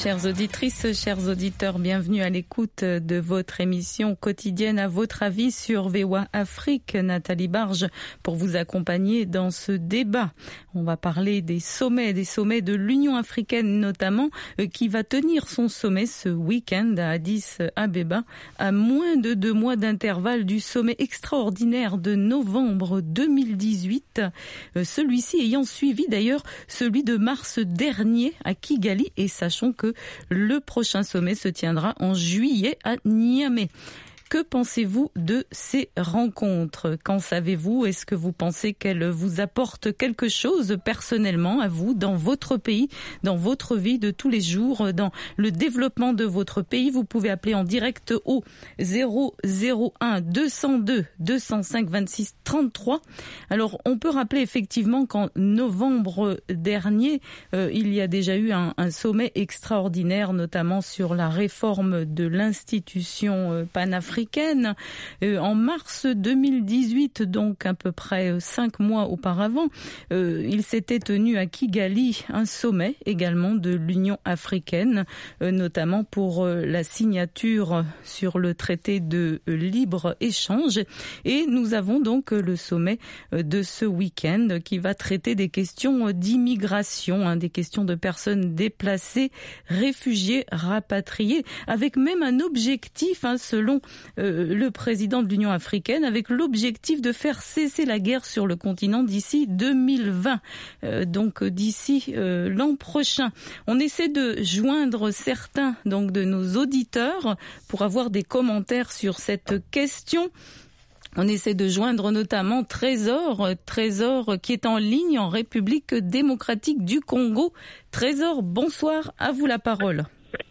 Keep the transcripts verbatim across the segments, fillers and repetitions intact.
Chères auditrices, chers auditeurs, bienvenue à l'écoute de votre émission quotidienne À votre avis sur V O A Afrique. Nathalie Barge pour vous accompagner dans ce débat. On va parler des sommets, des sommets de l'Union africaine notamment, qui va tenir son sommet ce week-end à Addis Abeba, à moins de deux mois d'intervalle du sommet extraordinaire de novembre deux mille dix-huit. Celui-ci ayant suivi d'ailleurs celui de mars dernier à Kigali, et sachons que le prochain sommet se tiendra en juillet à Niamey. Que pensez-vous de ces rencontres? Qu'en savez-vous? Est-ce que vous pensez qu'elles vous apportent quelque chose personnellement à vous, dans votre pays, dans votre vie de tous les jours, dans le développement de votre pays? Vous pouvez appeler en direct au zéro zéro un deux zéro deux deux zéro cinq vingt-six trente-trois. Alors, on peut rappeler effectivement qu'en novembre dernier, euh, il y a déjà eu un, un sommet extraordinaire, notamment sur la réforme de l'institution euh, panafricaine. Euh, en mars deux mille dix-huit, donc à peu près cinq mois auparavant, euh, il s'était tenu à Kigali un sommet également de l'Union africaine, euh, notamment pour euh, la signature sur le traité de libre-échange. Et nous avons donc le sommet de ce week-end qui va traiter des questions d'immigration, hein, des questions de personnes déplacées, réfugiées, rapatriées, avec même un objectif, hein, selon Euh, le président de l'Union africaine, avec l'objectif de faire cesser la guerre sur le continent d'ici deux mille vingt, euh, donc d'ici euh, l'an prochain. On essaie de joindre certains donc de nos auditeurs pour avoir des commentaires sur cette question. On essaie de joindre notamment Trésor, Trésor qui est en ligne en République démocratique du Congo. Trésor, bonsoir, à vous la parole.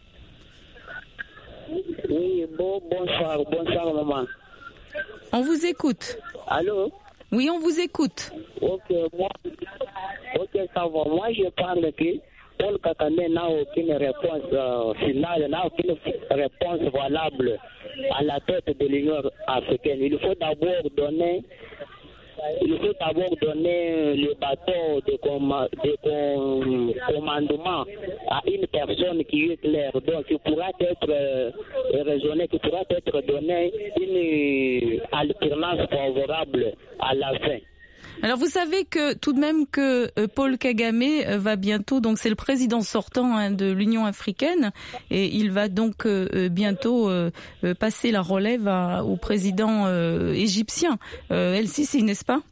Oui, bon, bonsoir, bonsoir maman. On vous écoute. Allô? Oui, on vous écoute. Ok, moi, ok, ça va. Moi, je parle que Paul Kagame n'a aucune réponse euh, finale, n'a aucune réponse valable à la tête de l'Union africaine. Il faut d'abord donner Il faut d'abord donner le bâton de, com- de com- commandement à une personne qui est claire, donc il pourra être euh, raisonné, qui pourra être donné une alternance favorable à la fin. Alors vous savez que tout de même que euh, Paul Kagame euh, va bientôt, donc c'est le président sortant hein, de l'Union africaine, et il va donc euh, bientôt euh, euh, passer la relève à, au président euh, égyptien, euh, El Sisi, n'est-ce pas?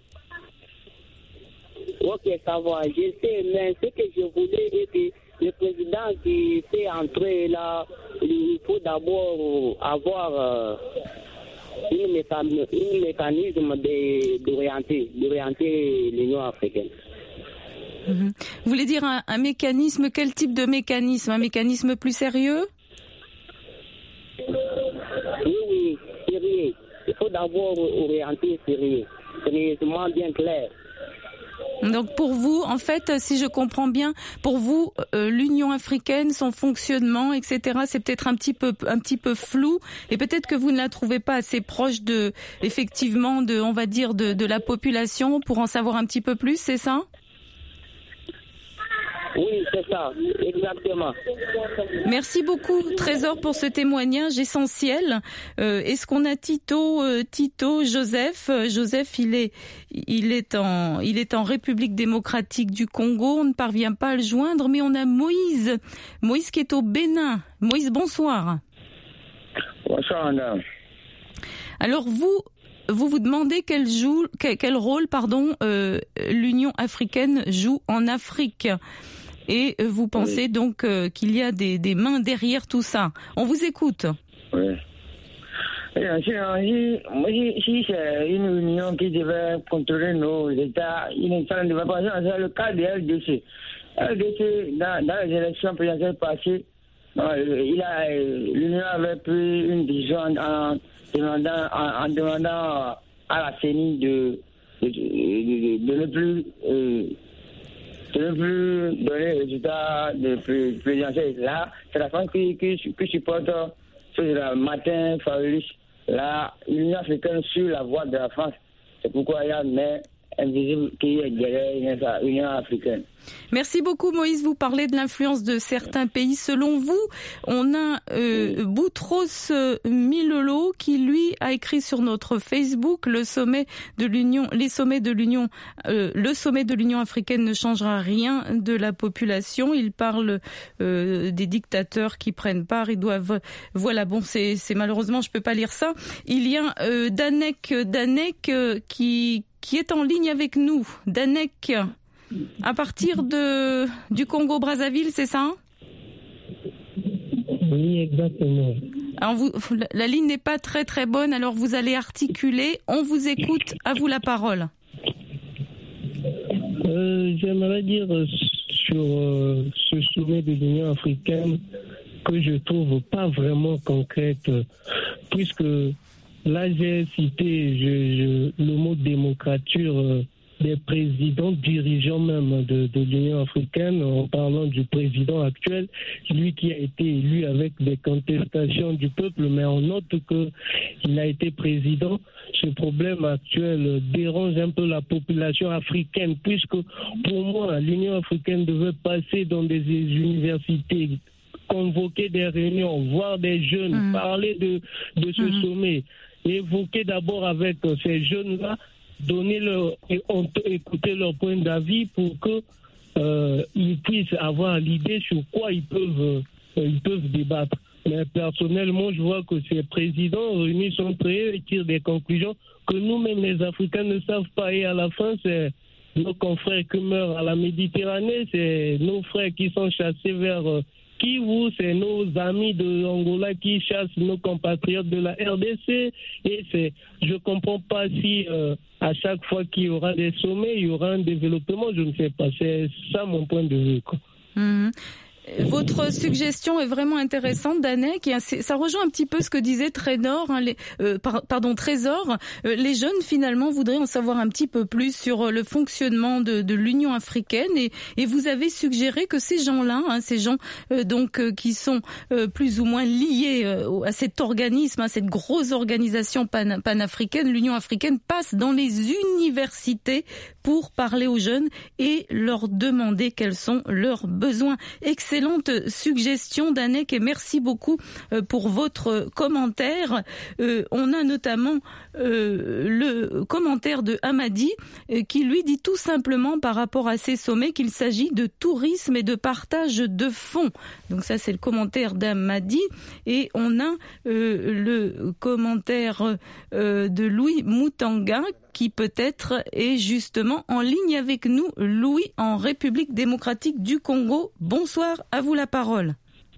Ok, ça va, je sais, mais ce que je voulais est que le président qui s'est entré là, il faut d'abord avoir euh, une mécanisme, une mécanisme de, d'orienter, d'orienter l'Union africaine. Mmh. Vous voulez dire un, un mécanisme, quel type de mécanisme? Un mécanisme plus sérieux? Oui, oui, sérieux. Il faut d'abord orienter sérieux, sérieusement bien clair. Donc pour vous, en fait, si je comprends bien, pour vous, euh, l'Union africaine, son fonctionnement, et cetera, c'est peut-être un petit peu, un petit peu flou, et peut-être que vous ne la trouvez pas assez proche de, effectivement, de, on va dire, de, de la population pour en savoir un petit peu plus, c'est ça? Oui, c'est ça, exactement. Merci beaucoup, Trésor, pour ce témoignage essentiel. Euh, est-ce qu'on a Tito, euh, Tito, Joseph? Joseph, il est, il est en, il est en République démocratique du Congo. On ne parvient pas à le joindre, mais on a Moïse, Moïse qui est au Bénin. Moïse, bonsoir. Bonsoir, madame. Alors vous, vous vous demandez quel, joue, quel, quel rôle, pardon, euh, l'Union africaine joue en Afrique. Et vous pensez oui. donc euh, qu'il y a des, des mains derrière tout ça. On vous écoute. Oui. Si, si c'est une union qui devait contrôler nos États, ça ne devait pas être le cas de L D C. L D C, dans, dans les élections présidentielles passées, il a, l'Union avait pris une décision en demandant, en, en demandant à la C E N I de, de, de, de ne plus... Euh, de ne plus donner les résultats de présidentiel. Là, c'est la France qui, qui, qui supporte ce matin Fabrice. Là, l'Union africaine sur la voie de la France. C'est pourquoi il y a une main invisible qui est derrière l'Union africaine. Merci beaucoup Moïse, vous parlez de l'influence de certains pays. Selon vous, on a euh, Boutros Milolo qui lui a écrit sur notre Facebook le sommet de l'Union, les sommets de l'Union, euh, le sommet de l'Union africaine ne changera rien de la population. Il parle euh, des dictateurs qui prennent part, ils doivent, voilà, bon, c'est, c'est malheureusement je peux pas lire ça. Il y a euh, Danek, Danek euh, qui qui est en ligne avec nous. Danek. À partir de du Congo-Brazzaville, c'est ça? Oui, exactement. Alors vous, la ligne n'est pas très très bonne, alors vous allez articuler. On vous écoute, à vous la parole. Euh, j'aimerais dire sur euh, ce sommet de l'Union africaine que je trouve pas vraiment concrète, puisque là j'ai cité je, je, le mot démocrature euh, des présidents dirigeants même de, de l'Union africaine, en parlant du président actuel, lui qui a été élu avec des contestations du peuple, mais on note qu'il a été président. Ce problème actuel dérange un peu la population africaine, puisque pour moi, l'Union africaine devait passer dans des universités, convoquer des réunions, voir des jeunes, mmh. parler de, de ce mmh. sommet, évoquer d'abord avec ces jeunes-là, donner leur, écouter leur point d'avis pour que euh, ils puissent avoir l'idée sur quoi ils peuvent, euh, ils peuvent débattre. Mais personnellement, je vois que ces présidents réunis sont prêts et tirent des conclusions que nous-mêmes les Africains ne savent pas. Et à la fin, c'est nos confrères qui meurent à la Méditerranée, c'est nos frères qui sont chassés vers euh, Kivu, c'est nos amis de Angola qui chassent nos compatriotes de la R D C. Et c'est, je ne comprends pas si euh, à chaque fois qu'il y aura des sommets, il y aura un développement. Je ne sais pas. C'est ça mon point de vue, quoi. Mmh. Votre suggestion est vraiment intéressante, Danek, et ça rejoint un petit peu ce que disait Trésor, hein, les, euh, par, pardon, Trésor. Euh, les jeunes, finalement, voudraient en savoir un petit peu plus sur le fonctionnement de, de l'Union africaine, et, et vous avez suggéré que ces gens-là, hein, ces gens euh, donc euh, qui sont euh, plus ou moins liés euh, à cet organisme, à cette grosse organisation pan, panafricaine, l'Union africaine, passent dans les universités pour parler aux jeunes et leur demander quels sont leurs besoins. Excellent. Excellente suggestion, Danek, et merci beaucoup pour votre commentaire. Euh, on a notamment euh, le commentaire de Hamadi euh, qui lui dit tout simplement par rapport à ces sommets qu'il s'agit de tourisme et de partage de fonds. Donc ça, c'est le commentaire d'Hamadi. Et on a euh, le commentaire euh, de Louis Moutanga qui peut-être est justement en ligne avec nous. Louis, en République démocratique du Congo. Bonsoir, à vous la parole.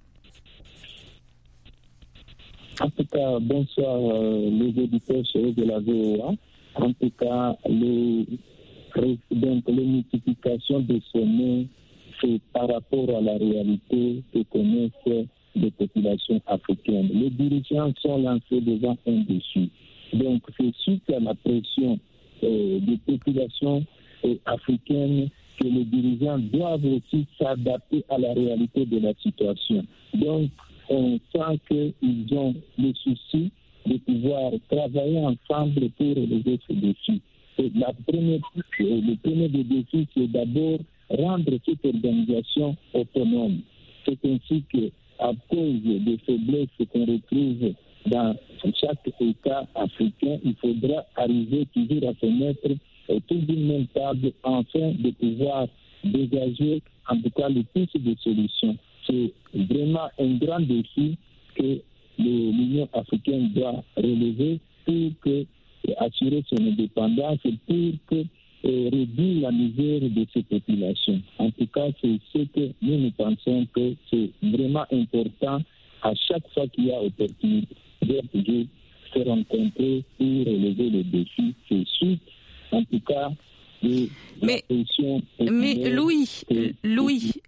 En tout cas, bonsoir euh, les auditeurs de la V O A. En tout cas, les, donc, les multiplications des sommets, c'est par rapport à la réalité que connaissent les populations africaines. Les dirigeants sont lancés devant un défi. Donc, c'est suite à la pression euh, des populations euh, africaines que les dirigeants doivent aussi s'adapter à la réalité de la situation. Donc, on sent qu'ils ont le souci de pouvoir travailler ensemble pour relever ce défi. Et la première, le premier des défis, c'est d'abord rendre cette organisation autonome. C'est ainsi qu'à cause des faiblesses qu'on retrouve dans chaque État africain, il faudra arriver toujours à se mettre autour d'une même table afin de pouvoir dégager en tout cas le plus de solutions. C'est vraiment un grand défi que l'Union africaine doit relever pour que, assurer son indépendance et pour que, et réduire la misère de ces populations. En tout cas, c'est ce que nous, nous pensons que c'est vraiment important à chaque fois qu'il y a opportunité de se rencontrer pour relever les défis. C'est suite, en tout cas, de mais, la pression. Mais Louis, Louis,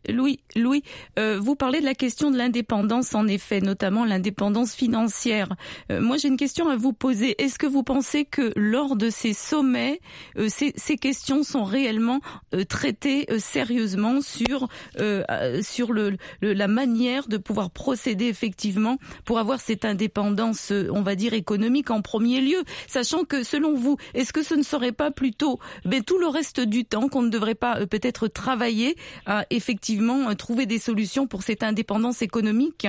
Louis, Louis euh, vous parlez de la question de l'indépendance, en effet, notamment l'indépendance financière. Euh, moi, j'ai une question à vous poser. Est-ce que vous pensez que lors de ces sommets, euh, ces, ces questions sont réellement euh, traitées euh, sérieusement sur euh, sur le, le la manière de pouvoir procéder effectivement pour avoir cette indépendance, euh, on va dire économique en premier lieu, sachant que selon vous, est-ce que ce ne serait pas plutôt ben, tout le reste du temps qu'on ne devrait pas euh, peut-être travailler à effectivement euh, trouver des solutions pour cette indépendance économique?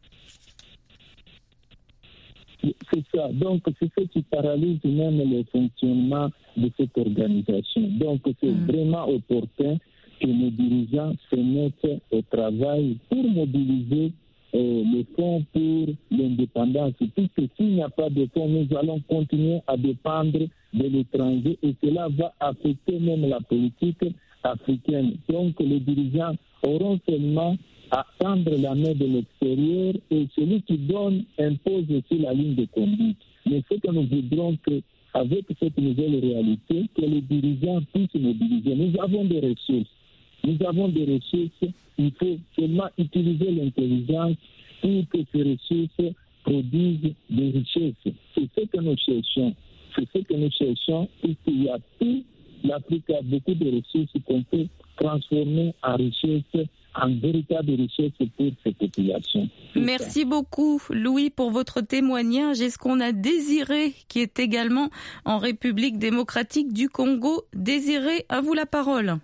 C'est ça. Donc, c'est ce qui paralyse même le fonctionnement de cette organisation. Donc, c'est mmh. vraiment opportun que nos dirigeants se mettent au travail pour mobiliser euh, les fonds pour l'indépendance. Puisque s'il n'y a pas de fonds, nous allons continuer à dépendre de l'étranger et cela va affecter même la politique africaine. Donc, les dirigeants auront seulement à tendre la main de l'extérieur et celui qui donne impose aussi la ligne de conduite. Mais ce que nous voudrons que, avec cette nouvelle réalité, que les dirigeants puissent mobiliser. Nous avons des ressources. Nous avons des ressources. Il faut seulement utiliser l'intelligence pour que ces ressources produisent des richesses. C'est ce que nous cherchons. C'est ce que nous cherchons puisqu'il y a tout. L'Afrique a beaucoup de ressources qu'on peut transformer en richesses, en véritable richesse pour ces populations. Merci ça. beaucoup, Louis, pour votre témoignage. Est-ce qu'on a Désiré, qui est également en République démocratique du Congo? Désiré, à vous la parole.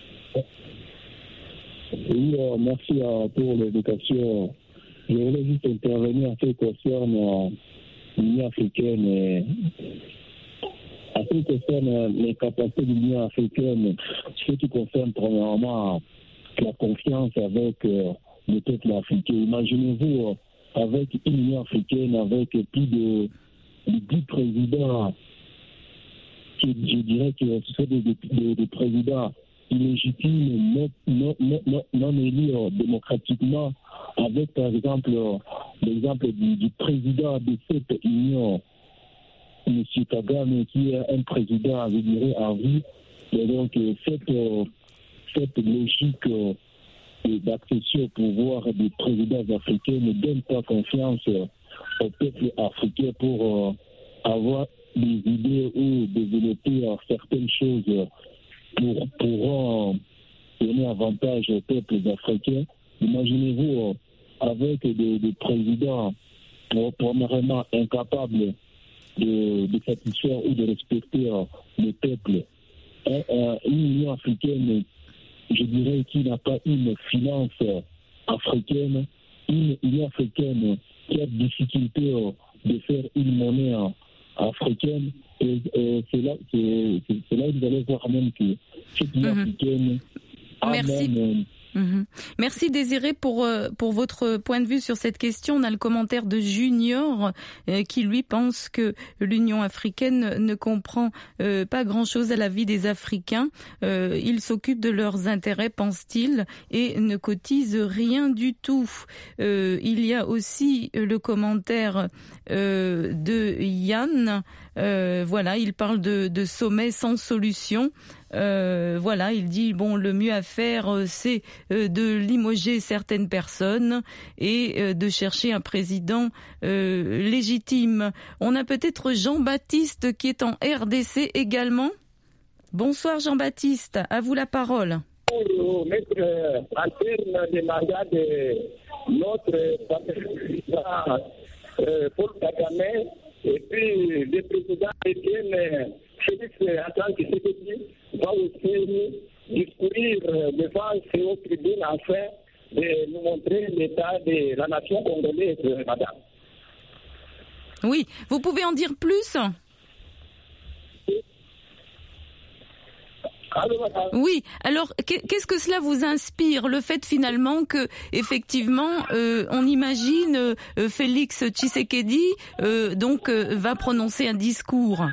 Oui, euh, merci euh, pour l'éducation. Je voulais juste intervenir en ce qui concerne euh, l'Union africaine et en ce qui concerne les capacités de l'Union africaine, ce qui concerne premièrement la confiance avec euh, le peuple africain. Imaginez-vous, euh, avec une Union africaine, avec plus de, de dix présidents, qui, je dirais que ce sont des, des, des présidents illégitimes, non, non, non, non, non élus euh, démocratiquement, avec par exemple euh, l'exemple du, du président de cette Union, M. Kagame, qui est un président, je dirais, à vie. Et donc, euh, cette... Euh, cette logique euh, d'accession au pouvoir des présidents africains ne donne pas confiance euh, au peuple africain pour euh, avoir des idées ou développer euh, certaines choses euh, pour pourront euh, donner avantage aux peuples africains. Imaginez-vous euh, avec des, des présidents euh, premièrement incapables de, de satisfaire ou de respecter euh, le peuple. Et, euh, une Union africaine, je dirais, qui n'a pas une finance africaine, une Union africaine qui a des difficultés de faire une monnaie africaine. Et, et c'est, là, c'est, c'est là que vous allez voir même que cette Union mm-hmm. africaine a Merci. même... Mmh. Merci Désiré pour euh, pour votre point de vue sur cette question. On a le commentaire de Junior euh, qui lui pense que l'Union africaine ne comprend euh, pas grand-chose à la vie des Africains. Euh, ils s'occupent de leurs intérêts, pense-t-il, et ne cotisent rien du tout. Euh, il y a aussi le commentaire euh, de Yann. Euh, voilà, il parle de, de sommet sans solution. Euh, voilà, il dit bon, le mieux à faire, euh, c'est euh, de limoger certaines personnes et euh, de chercher un président euh, légitime. On a peut-être Jean-Baptiste qui est en R D C également. Bonsoir Jean-Baptiste, à vous la parole. Pour mettre en terme des mandats de notre président euh, Paul Kagame et puis le président Étienne Félix Antoine Tshisekedi va aussi discourir devant ces hautes tribunes afin de nous montrer l'état de la nation congolaise, madame. Oui, vous pouvez en dire plus ? Oui, alors qu'est-ce que cela vous inspire, le fait finalement que effectivement euh, on imagine euh, Félix Tshisekedi euh, donc euh, va prononcer un discours.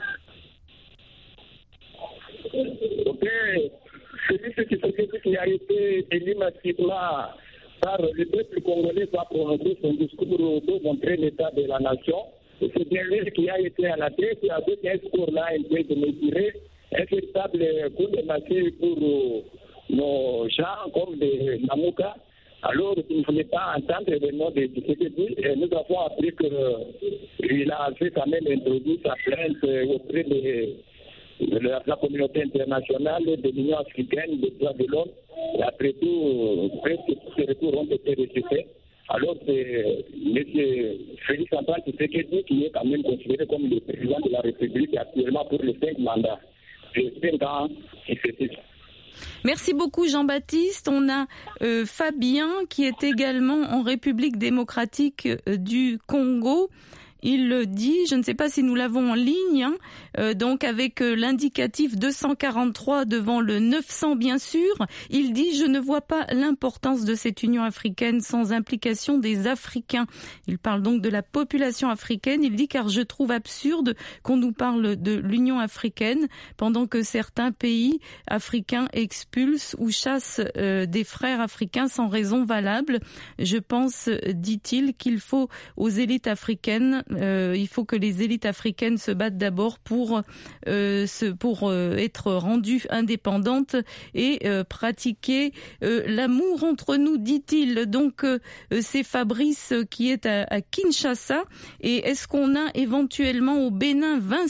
Ok, Félix Tshisekedi qui a été élu massivement par le peuple congolais va prononcer son discours pour montrer l'état de la nation. Et c'est bien lui qui a été à la tête avec un discours là un peu de mesurer. Un véritable coup de massue pour nos gens comme des Namouka. Alors, il ne voulait pas entendre le nom de Tshisekedi. Et nous avons appris qu'il a fait quand même introduire sa plainte auprès de, de la, la communauté internationale, de l'Union africaine, des droits de l'homme. Et après tout, presque tous ces recours ont été rejetés. Alors, c'est M. Félix Antoine Tshisekedi qui est quand même considéré comme le président de la République actuellement pour les cinq mandats. Les cinq ans qui se fixent. Merci beaucoup Jean-Baptiste. On a euh, Fabien qui est également en République démocratique euh, du Congo. Il le dit, je ne sais pas si nous l'avons en ligne, hein, euh, donc avec euh, l'indicatif deux cent quarante-trois devant le neuf cents bien sûr. Il dit « Je ne vois pas l'importance de cette Union africaine sans implication des Africains ». Il parle donc de la population africaine. Il dit « Car je trouve absurde qu'on nous parle de l'Union africaine pendant que certains pays africains expulsent ou chassent euh, des frères africains sans raison valable. Je pense, dit-il, qu'il faut aux élites africaines Euh, il faut que les élites africaines se battent d'abord pour, euh, se, pour euh, être rendues indépendantes et euh, pratiquer euh, l'amour entre nous, dit-il. Donc euh, c'est Fabrice qui est à, à Kinshasa. Et est-ce qu'on a éventuellement au Bénin Vincent ?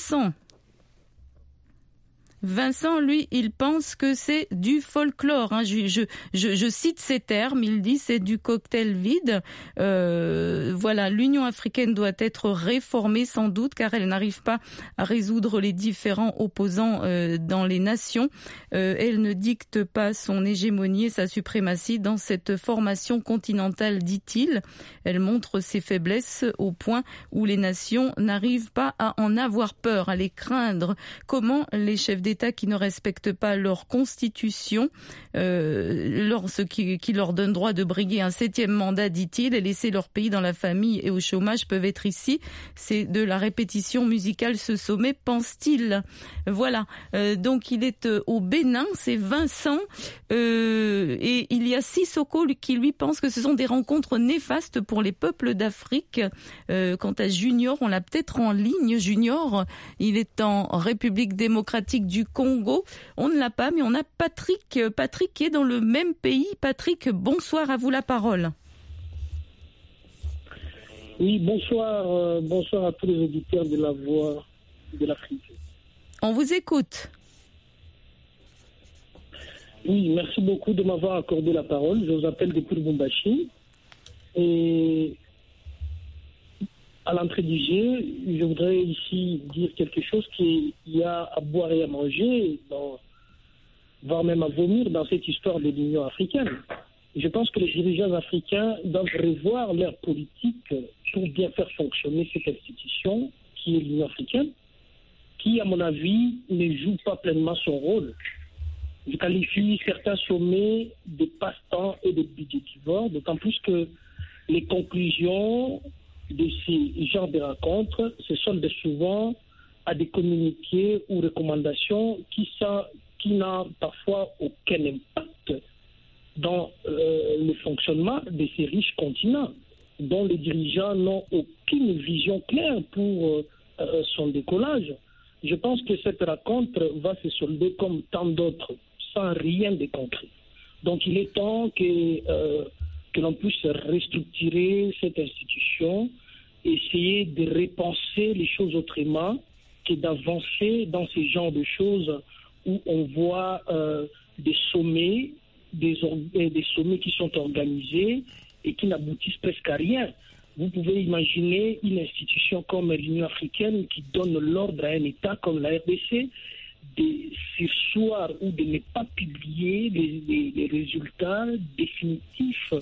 Vincent, lui, il pense que c'est du folklore. Hein. Je, je, je, je cite ces termes. Il dit c'est du cocktail vide. Euh, voilà, l'Union africaine doit être réformée sans doute car elle n'arrive pas à résoudre les différents opposants euh, dans les nations. Euh, elle ne dicte pas son hégémonie et sa suprématie dans cette formation continentale, dit-il. Elle montre ses faiblesses au point où les nations n'arrivent pas à en avoir peur, à les craindre. Comment les chefs d'État qui ne respectent pas leur constitution, euh, leur, ce qui, qui leur donne droit de briguer un septième mandat, dit-il, et laisser leur pays dans la famille et au chômage peuvent être ici. C'est de la répétition musicale ce sommet, pense-t-il. Voilà, euh, donc il est euh, au Bénin, c'est Vincent, euh, et il y a Sissoko qui lui pense que ce sont des rencontres néfastes pour les peuples d'Afrique. Euh, quant à Junior, on l'a peut-être en ligne. Junior, il est en République démocratique du Congo. On ne l'a pas, mais on a Patrick. Patrick qui est dans le même pays. Patrick, bonsoir, à vous la parole. Oui, bonsoir, euh, bonsoir à tous les auditeurs de la Voix de l'Afrique. On vous écoute. Oui, merci beaucoup de m'avoir accordé la parole. Je vous appelle depuis Lubumbashi. Et à l'entrée du jeu, je voudrais ici dire quelque chose qu'il y a à boire et à manger, dans, voire même à vomir dans cette histoire de l'Union africaine. Je pense que les dirigeants africains doivent revoir leur politique pour bien faire fonctionner cette institution qui est l'Union africaine, qui, à mon avis, ne joue pas pleinement son rôle. Je qualifie certains sommets de passe-temps et de budgétivores, d'autant plus que les conclusions de ces genres de rencontres se sont souvent à des communiqués ou recommandations qui, sont, qui n'ont parfois aucun impact dans euh, le fonctionnement de ces riches continents, dont les dirigeants n'ont aucune vision claire pour euh, son décollage. Je pense que cette rencontre va se solder comme tant d'autres, sans rien de concret. Donc il est temps que... Euh, que l'on puisse restructurer cette institution, essayer de repenser les choses autrement que d'avancer dans ce genre de choses où on voit euh, des sommets, des, des sommets qui sont organisés et qui n'aboutissent presque à rien. Vous pouvez imaginer une institution comme l'Union africaine qui donne l'ordre à un État comme la R D C de surseoir ou de ne pas publier les, les, les résultats définitifs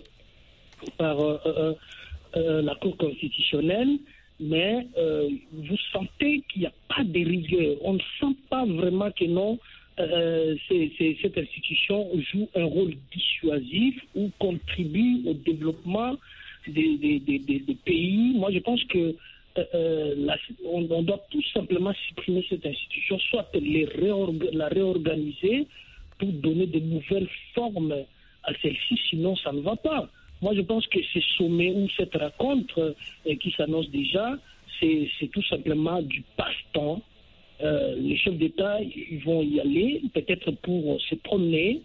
par euh, euh, euh, la Cour constitutionnelle, mais euh, vous sentez qu'il n'y a pas de rigueur. On ne sent pas vraiment que non, euh, c'est, c'est, cette institution joue un rôle dissuasif ou contribue au développement des, des, des, des, des pays. Moi, je pense que euh, la, on, on doit tout simplement supprimer cette institution, soit les réorga- la réorganiser pour donner de nouvelles formes à celle-ci, sinon ça ne va pas. Moi, je pense que ce sommet ou cette rencontre euh, qui s'annonce déjà, c'est, c'est tout simplement du passe-temps. Euh, les chefs d'État ils vont y aller, peut-être pour se promener,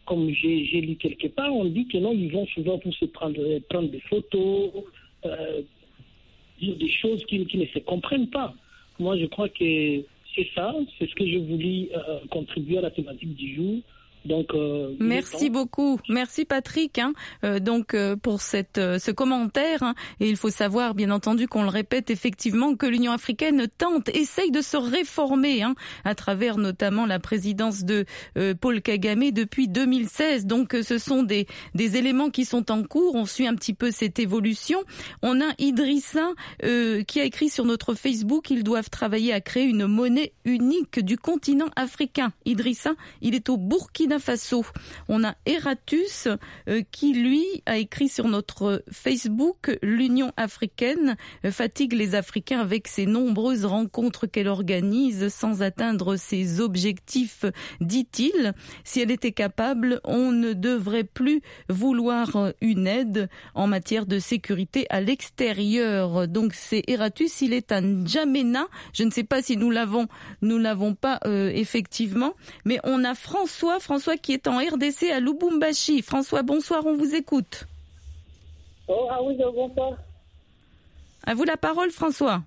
comme j'ai, j'ai lu quelque part, on dit que non, ils vont souvent pour se prendre, prendre des photos, euh, dire des choses qui, qui ne se comprennent pas. Moi, je crois que c'est ça, c'est ce que je voulais euh, contribuer à la thématique du jour. Donc, euh, merci beaucoup, merci Patrick. Hein, euh, donc euh, pour cette euh, ce commentaire. Hein, et il faut savoir, bien entendu, qu'on le répète effectivement, que l'Union africaine tente, essaye de se réformer, hein, à travers notamment la présidence de euh, Paul Kagame depuis deux mille seize. Donc euh, ce sont des des éléments qui sont en cours. On suit un petit peu cette évolution. On a Idrissa euh, qui a écrit sur notre Facebook qu'ils doivent travailler à créer une monnaie unique du continent africain. Idrissa, il est au Burkina Faso. On a Eratus euh, qui lui a écrit sur notre Facebook: l'Union africaine euh, fatigue les Africains avec ses nombreuses rencontres qu'elle organise sans atteindre ses objectifs, dit-il. Si elle était capable, on ne devrait plus vouloir une aide en matière de sécurité à l'extérieur. Donc c'est Eratus, il est à N'Djamena. Je ne sais pas si nous l'avons, nous l'avons pas euh, effectivement, mais on a François, François qui est en R D C à Lubumbashi. François, bonsoir, on vous écoute. Oh, ah oui, bonsoir. À vous la parole, François.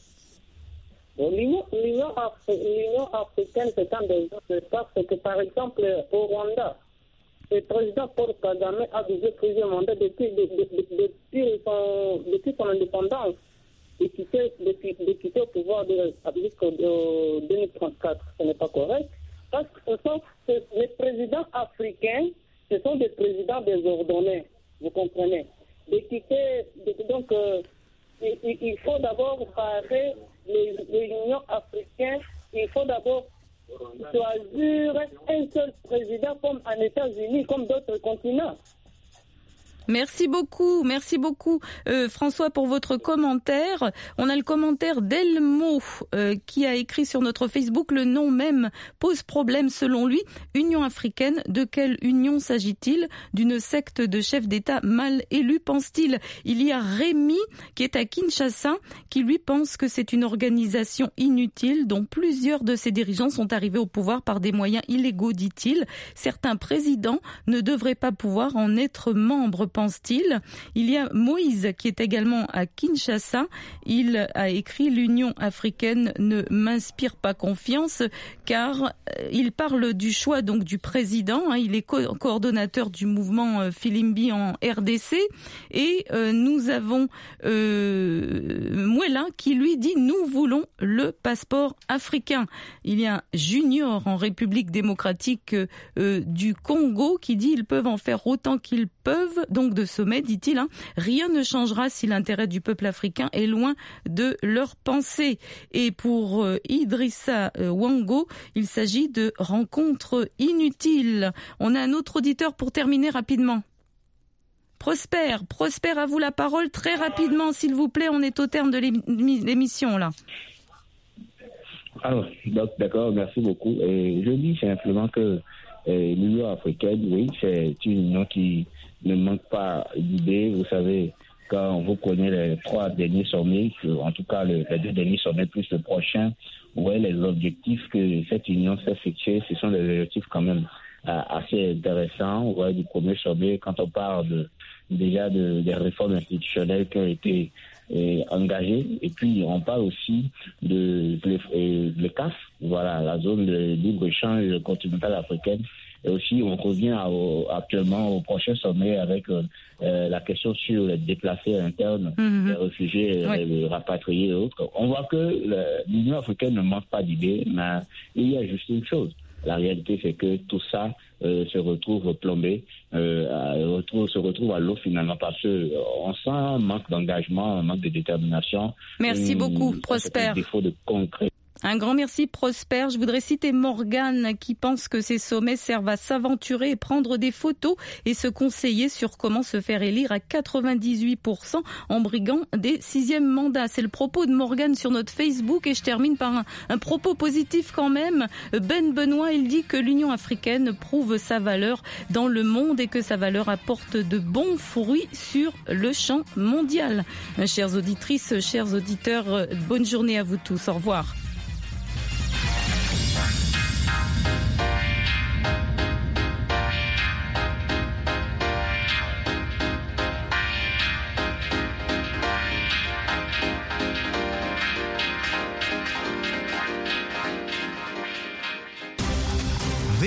L'Union, l'Union, l'Union africaine, c'est un des autres, parce que, par exemple, au Rwanda, le président Paul Kagame a déjà plusieurs mandats depuis, depuis, son, depuis son indépendance, de quitter, de, de quitter au pouvoir de, jusqu'en deux mille trente-quatre. Ce n'est pas correct. Parce que ce sont les présidents africains, ce sont des présidents désordonnés, vous comprenez. De quitter, de, donc, euh, il, il faut d'abord parer l'Union africaine, il faut d'abord choisir un seul président comme en États-Unis, comme d'autres continents. Merci beaucoup, merci beaucoup euh, François pour votre commentaire. On a le commentaire d'Elmo euh, qui a écrit sur notre Facebook: le nom même pose problème selon lui. Union africaine, de quelle union s'agit-il? D'une secte de chefs d'État mal élus, pense-t-il? Il y a Rémi qui est à Kinshasa qui lui pense que c'est une organisation inutile dont plusieurs de ses dirigeants sont arrivés au pouvoir par des moyens illégaux, dit-il. Certains présidents ne devraient pas pouvoir en être membres, pense-t-il. Il y a Moïse qui est également à Kinshasa. Il a écrit: l'Union africaine ne m'inspire pas confiance, car il parle du choix donc du président. Il est co- coordonnateur du mouvement Filimbi en R D C. Et euh, nous avons euh, Mouela qui lui dit: nous voulons le passeport africain. Il y a Junior en République démocratique euh, du Congo qui dit: ils peuvent en faire autant qu'ils peuvent. Donc de sommet, dit-il, hein, rien ne changera si l'intérêt du peuple africain est loin de leur pensée. Et pour euh, Idrissa euh, Wango, il s'agit de rencontres inutiles. On a un autre auditeur pour terminer rapidement. Prosper, Prosper, à vous la parole très rapidement, s'il vous plaît. On est au terme de l'émission là. Alors, d'accord, merci beaucoup. Et je dis simplement que euh, l'Union africaine, oui, c'est une union qui ne manque pas d'idées. Vous savez, quand vous connaissez les trois derniers sommets, en tout cas le, les deux derniers sommets plus le prochain, vous voyez les objectifs que cette union s'est fixés, ce sont des objectifs quand même euh, assez intéressants. Vous voyez du premier sommet, quand on parle de, déjà de, des réformes institutionnelles qui ont été euh, engagées, et puis on parle aussi de, de, de, de l'E C A F, voilà, la zone de libre-échange continentale africaine. Et aussi, on revient à, au, actuellement au prochain sommet avec euh, euh, la question sur les déplacés internes, mmh. les réfugiés, ouais. les rapatriés et autres. On voit que l'Union africaine ne manque pas d'idées, mais il y a juste une chose. La réalité, c'est que tout ça euh, se retrouve plombé, euh, retrouve, se retrouve à l'eau finalement, parce qu'on sent un manque d'engagement, un manque de détermination. Merci une, beaucoup, Prosper. Un défaut de concret. Un grand merci, Prosper. Je voudrais citer Morgane qui pense que ces sommets servent à s'aventurer et prendre des photos et se conseiller sur comment se faire élire à quatre-vingt-dix-huit pour cent en briguant des sixièmes mandats. C'est le propos de Morgane sur notre Facebook et je termine par un, un propos positif quand même. Ben Benoît, il dit que l'Union africaine prouve sa valeur dans le monde et que sa valeur apporte de bons fruits sur le champ mondial. Chères auditrices, chers auditeurs, bonne journée à vous tous. Au revoir.